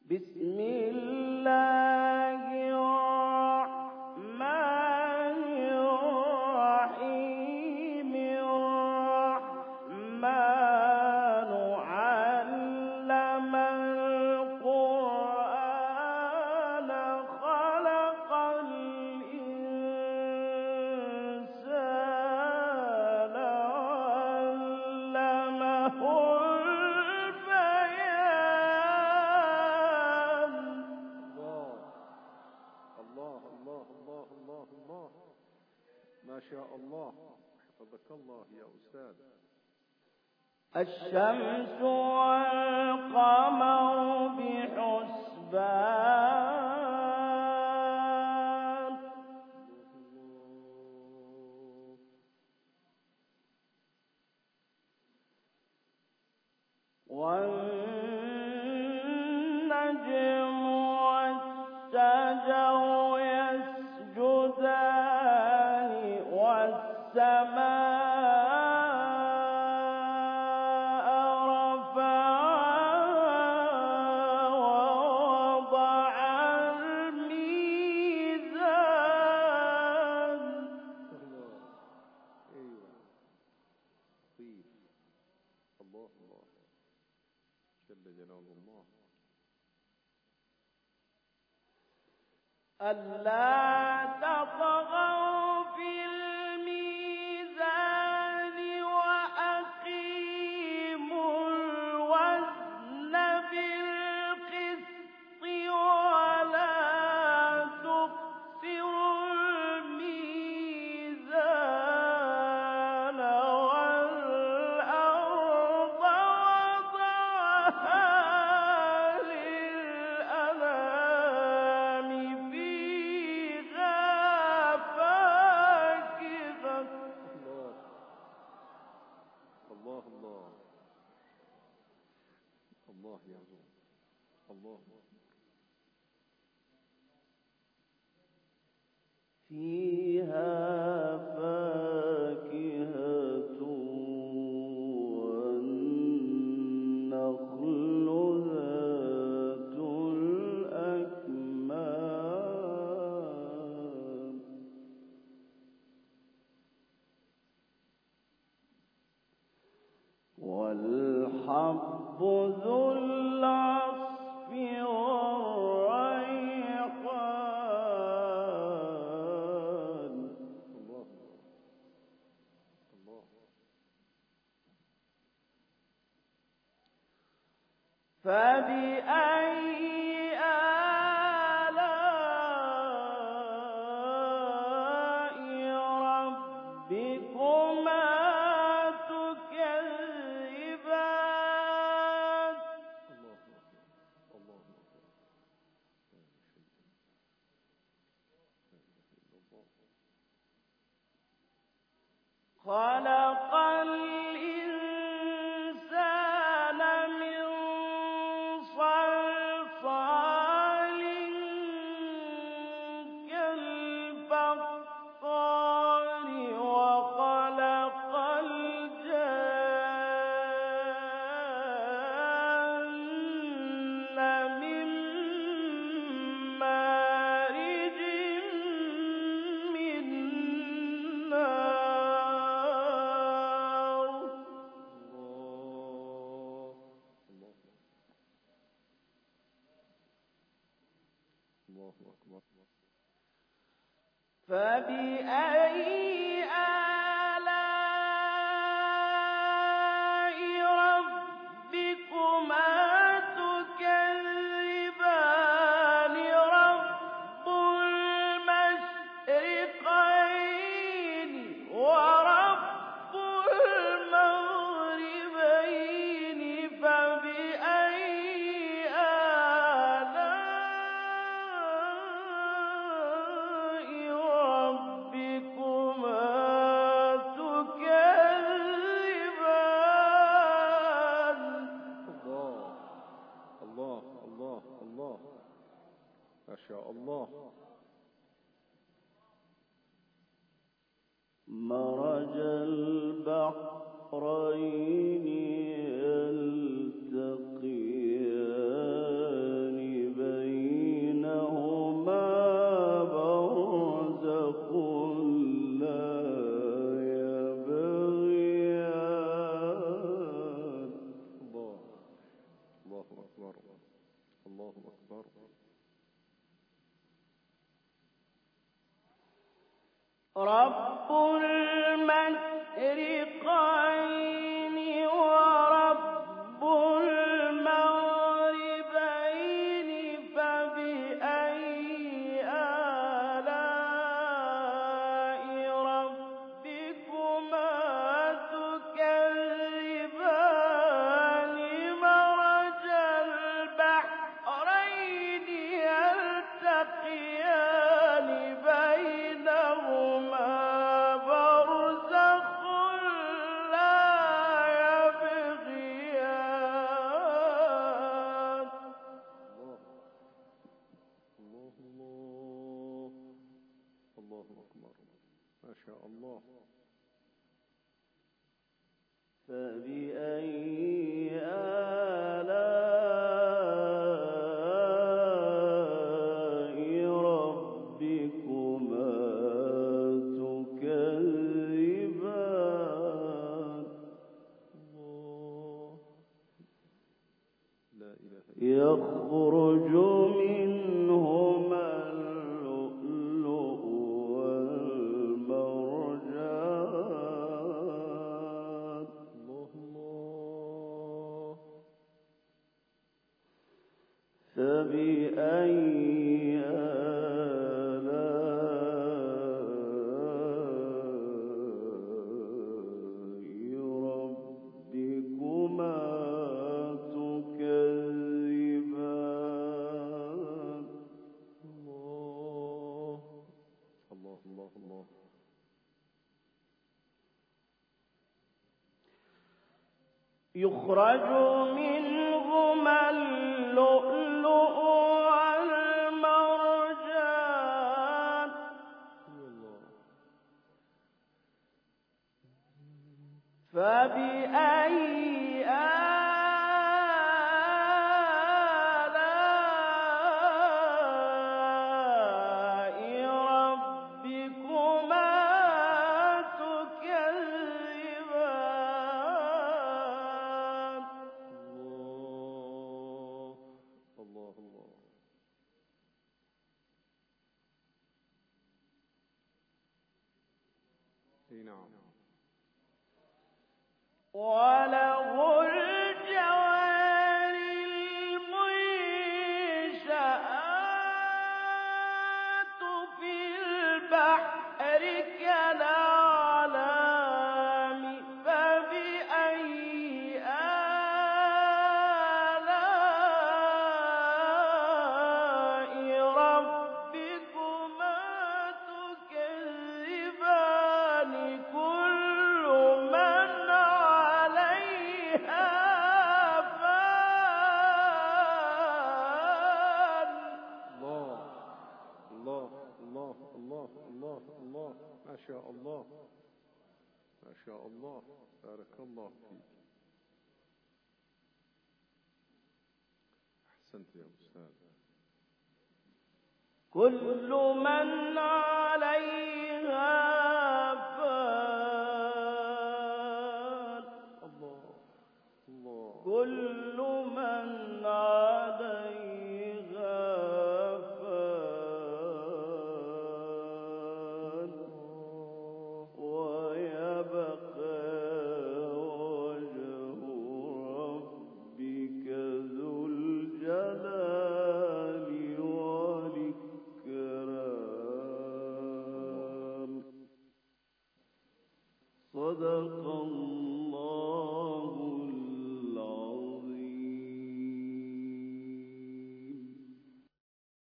بسم الله الرحمن الرحيم الرحمن علم القرآن خلق الإنسان علمه ما شاء الله. حفظك الله يا أستاذ. الشمس والقمر بحسبان والنجم والشجر يسجدان والسماء رفعها ووضع الميزان. أيوة طيب. الله الله جل جلال الله. ألا تطغوا في الميزان وأقيموا الوزن بالقسط ولا تخسروا الميزان والأرض وضعها الله يا رب. الله فيها فاكهة والنخل ذات الأكمام والحب ذو العصف والريحان. الله الله. فبأي آلاء ربكما تكذبان. خلق الإنسان من صلصال كالفخار وخلق الجن من مارج من نار. الله أكبر. فبأي آلاء ربكما تكذبان. رب المشرقين ورب المغربين. فبأي ربكما تكذبان. الله الله الله. ما شاء الله. مرج البحرين يلتقيان الله أكبر الله أكبر. رب المشرقين ورب المغربين فبأي آلاء ربكما تكذبان مرج البحرين يلتقيان بينهما برزخ لا يبغيان. الله الله أكبر. ما شاء الله. فبأي آلاء ربكما تكذبان. الله لا إله إلا يخرج منهما اللؤلؤ والمرجان. الله فبأي آلاء ربكما تكذبان. الله الله الله الله. يخرج منهما اللؤلؤ والمرجان. فبأي آلاء ربكما تكذبان. الله الله. اي نعم. وله الجوار المنشآت في البحر كالأعلام. فبأي آلاء ربكما تكذبان. كل من عليها فان. الله الله الله الله الله. ما شاء الله ما شاء الله. بارك الله فيك. أحسنت يا أستاذ. كل من عليها فان. الله الله. كل من عليها فان. ويبقى وجه ربك ذو الجلال والإكرام. صدق الله.